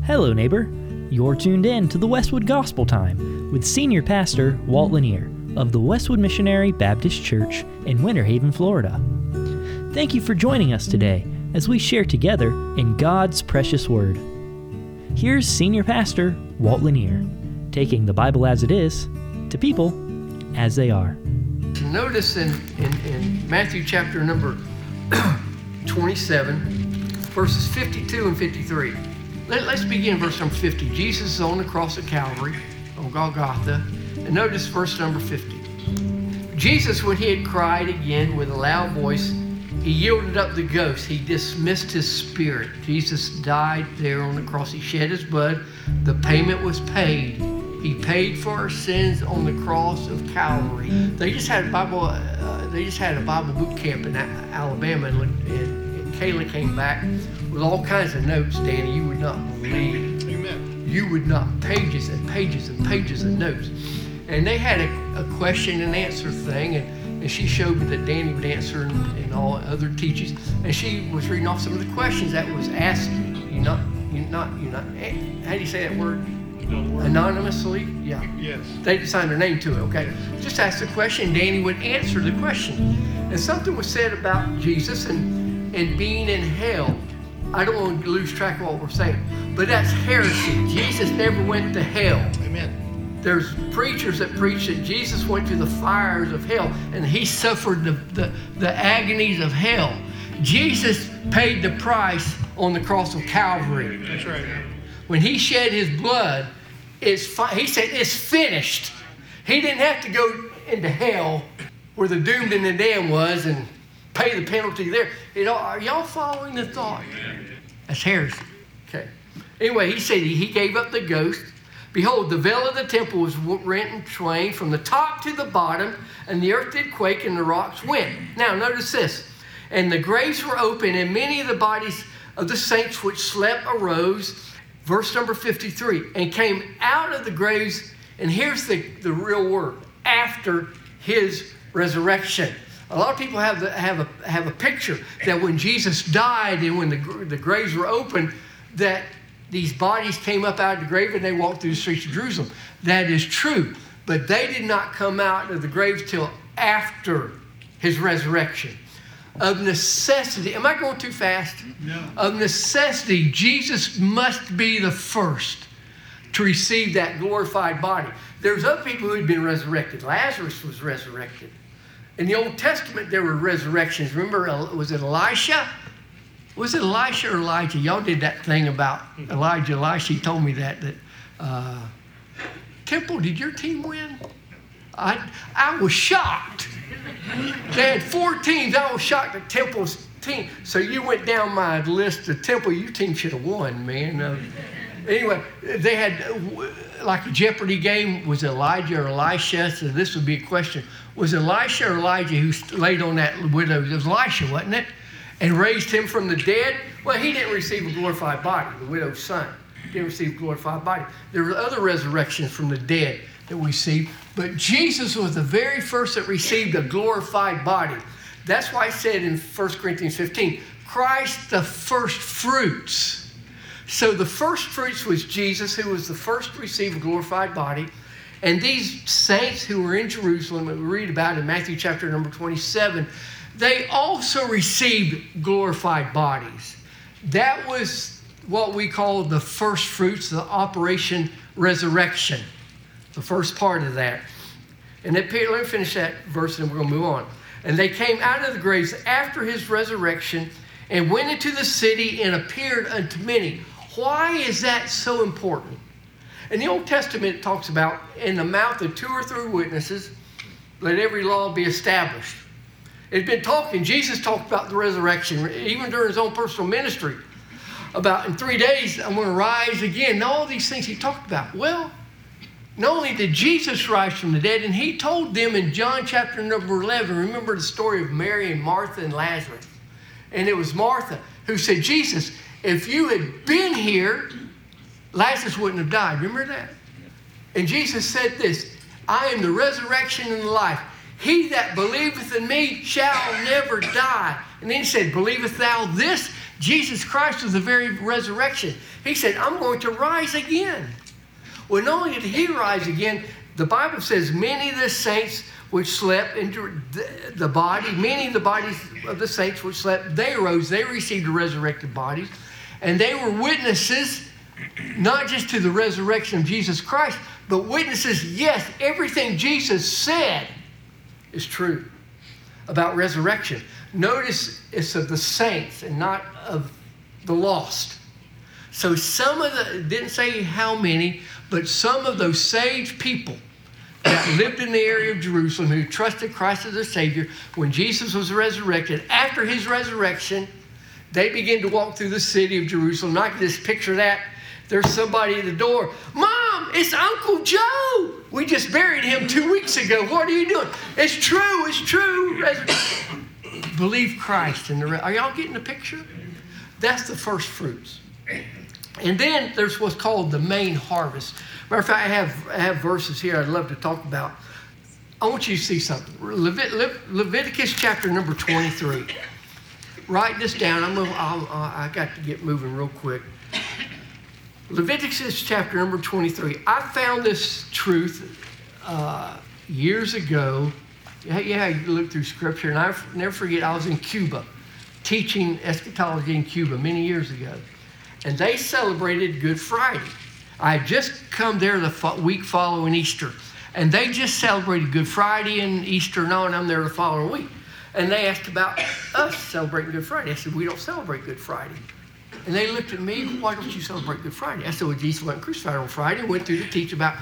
Hello, neighbor. You're tuned in to the Westwood Gospel Time with Senior Pastor Walt Lanier of the Westwood Missionary Baptist Church in Winter Haven, Florida. Thank you for joining us today as we share together in God's precious Word. Here's Senior Pastor Walt Lanier, taking the Bible as it is to people as they are. Notice in Matthew chapter number 27, verses 52 and 53. Let's begin verse number 50. Jesus is on the cross of Calvary, on Golgotha. And notice verse number 50. Jesus, when he had cried again with a loud voice, he yielded up the ghost. He dismissed his spirit. Jesus died there on the cross. He shed his blood. The payment was paid. He paid for our sins on the cross of Calvary. They just had a Bible boot camp in Alabama, and Kayla came back with all kinds of notes, Danny, you would not believe. Amen. You would not, pages and pages and pages of notes. And they had a question and answer thing, and she showed me that Danny would answer and all other teachers. And she was reading off some of the questions that was asked. You're not. How do you say that word? Anonymously? Yeah. Yes. They just signed their name to it, okay? Just ask the question, Danny would answer the question. And something was said about Jesus and being in hell. I don't want to lose track of what we're saying, but that's heresy. Jesus never went to hell. Amen. There's preachers that preach that Jesus went to the fires of hell and he suffered the agonies of hell. Jesus paid the price on the cross of Calvary. That's right. When he shed his blood, he said it's finished. He didn't have to go into hell where the doomed and the damned was and pay the penalty there. Are y'all following the thought? That's heresy. Okay. Anyway, he said he gave up the ghost. Behold, the veil of the temple was rent in twain from the top to the bottom, and the earth did quake and the rocks went. Now, notice this. And the graves were open, and many of the bodies of the saints which slept arose. Verse number 53, and came out of the graves, and here's the real word, after his resurrection. A lot of people have a picture that when Jesus died and when the graves were open, that these bodies came up out of the grave and they walked through the streets of Jerusalem. That is true, but they did not come out of the graves till after his resurrection. Of necessity, am I going too fast? No. Of necessity, Jesus must be the first to receive that glorified body. There's other people who had been resurrected. Lazarus was resurrected. In the Old Testament, there were resurrections. Remember, was it Elisha? Was it Elisha or Elijah? Y'all did that thing about Elijah. Elisha told me that Temple, did your team win? I was shocked. They had 4 teams. I was shocked at Temple's team. So you went down my list of Temple. Your team should have won, man. Anyway, they had like a Jeopardy game. Was it Elijah or Elisha? So this would be a question. Was it Elisha or Elijah who laid on that widow? It was Elisha, wasn't it? And raised him from the dead? Well, he didn't receive a glorified body. The widow's son didn't receive a glorified body. There were other resurrections from the dead that we see. But Jesus was the very first that received a glorified body. That's why it said in 1 Corinthians 15, Christ the first fruits. So the first fruits was Jesus, who was the first to receive a glorified body. And these saints who were in Jerusalem, that we read about in Matthew chapter number 27, they also received glorified bodies. That was what we call the first fruits, the Operation Resurrection. The first part of that. And let me finish that verse and we're going to move on. And they came out of the graves after his resurrection and went into the city and appeared unto many. Why is that so important? In the Old Testament, it talks about in the mouth of 2 or 3 witnesses, let every law be established. It's been talking, Jesus talked about the resurrection, even during his own personal ministry, about in 3 days, I'm going to rise again. And all these things he talked about. Well, not only did Jesus rise from the dead, and he told them in John chapter number 11, remember the story of Mary and Martha and Lazarus. And it was Martha who said, Jesus, if you had been here, Lazarus wouldn't have died. Remember that? And Jesus said this, I am the resurrection and the life. He that believeth in me shall never die. And then he said, believest thou this? Jesus Christ was the very resurrection. He said, I'm going to rise again. Well, not only did he rise again, the Bible says many of the saints which slept into the body, many of the bodies of the saints which slept, they arose, they received the resurrected bodies, and they were witnesses, not just to the resurrection of Jesus Christ, but witnesses, yes, everything Jesus said is true about resurrection. Notice it's of the saints and not of the lost. So some of the, didn't say how many, but some of those saved people that lived in the area of Jerusalem who trusted Christ as their Savior, when Jesus was resurrected, after his resurrection, they began to walk through the city of Jerusalem. I can just picture that. There's somebody at the door. Mom, it's Uncle Joe. We just buried him 2 weeks ago. What are you doing? It's true. It's true. Believe Christ. Are y'all getting the picture? That's the first fruits. And then there's what's called the main harvest. Matter of fact, I have verses here I'd love to talk about. I want you to see something. Leviticus chapter number 23. Write this down. I got to get moving real quick. Leviticus chapter number 23. I found this truth years ago. Yeah, you look through Scripture, and I never forget, I was in Cuba teaching eschatology in Cuba many years ago. And they celebrated Good Friday. I had just come there the week following Easter. And they just celebrated Good Friday and Easter and all, and I'm there the following week. And they asked about us celebrating Good Friday. I said, we don't celebrate Good Friday. And they looked at me, why don't you celebrate Good Friday? I said, well, Jesus wasn't crucified on Friday. And went through to teach about,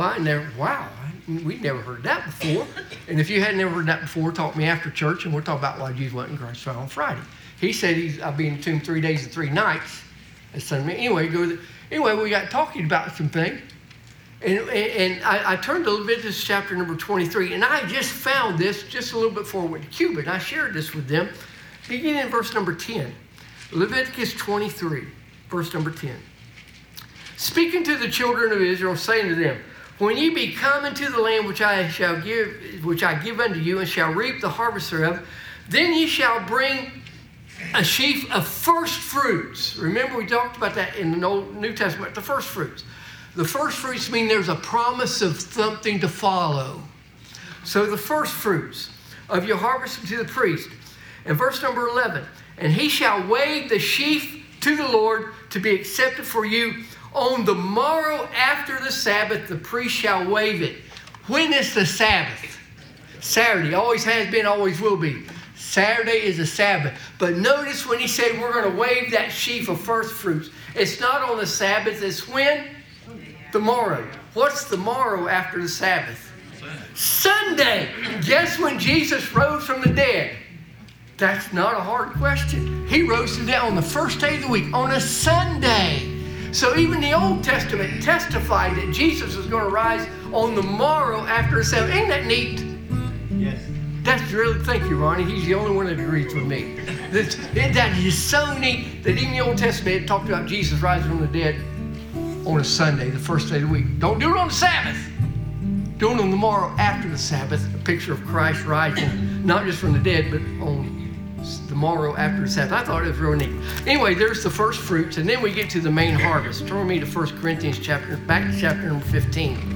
we'd never heard that before. And if you had never heard that before, talk to me after church, and we'll talk about why Jesus wasn't crucified on Friday. He said I'll be in the tomb 3 days and 3 nights. Anyway, we got talking about some things. And I turned to Leviticus chapter number 23, and I just found this just a little bit before I went to Cuba, and I shared this with them, beginning in verse number 10. Leviticus 23, verse number 10. Speaking to the children of Israel, saying to them, when ye be come into the land which I give unto you, and shall reap the harvest thereof, then ye shall bring a sheaf of first fruits. Remember, we talked about that in the New Testament, the first fruits. The first fruits mean there's a promise of something to follow. So the first fruits of your harvest to the priest. And verse number 11, and he shall wave the sheaf to the Lord to be accepted for you. On the morrow after the Sabbath, the priest shall wave it. When is the Sabbath? Saturday. Always has been, always will be. Saturday is a Sabbath. But notice when he said we're going to wave that sheaf of first fruits. It's not on the Sabbath. It's when? The morrow. What's the morrow after the Sabbath? Sunday. Guess when Jesus rose from the dead? That's not a hard question. He rose from the dead on the first day of the week, on a Sunday. So even the Old Testament testified that Jesus was going to rise on the morrow after the Sabbath. Ain't that neat? Yes. That's really, thank you, Ronnie. He's the only one that agrees with me. That is so neat that even the Old Testament talked about Jesus rising from the dead on a Sunday, the first day of the week. Don't do it on the Sabbath. Do it on the morrow after the Sabbath, a picture of Christ rising, not just from the dead, but on the morrow after the Sabbath. I thought it was real neat. Anyway, there's the first fruits, and then we get to the main harvest. Turn with me to 1 Corinthians back to chapter number 15.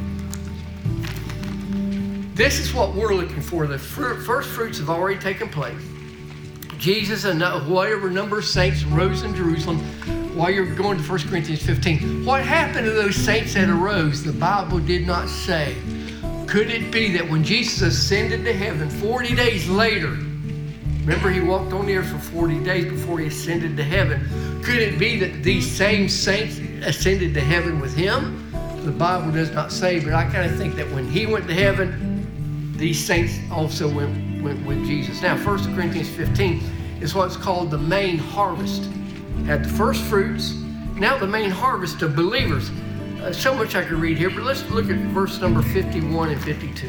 This is what we're looking for. The first fruits have already taken place. Jesus and whatever number of saints rose in Jerusalem. While you're going to 1 Corinthians 15, what happened to those saints that arose? The Bible did not say. Could it be that when Jesus ascended to heaven 40 days later, remember he walked on the earth for 40 days before he ascended to heaven, could it be that these same saints ascended to heaven with him? The Bible does not say, but I kind of think that when he went to heaven, these saints also went with Jesus. Now, 1 Corinthians 15 is what's called the main harvest. Had the first fruits, now the main harvest of believers. So much I could read here, but let's look at verse number 51 and 52.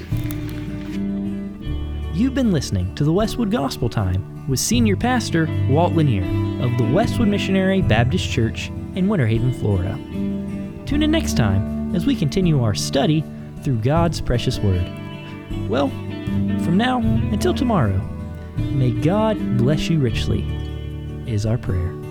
You've been listening to the Westwood Gospel Time with Senior Pastor Walt Lanier of the Westwood Missionary Baptist Church in Winter Haven, Florida. Tune in next time as we continue our study through God's precious Word. Well, from now until tomorrow, May God bless you richly, is our prayer.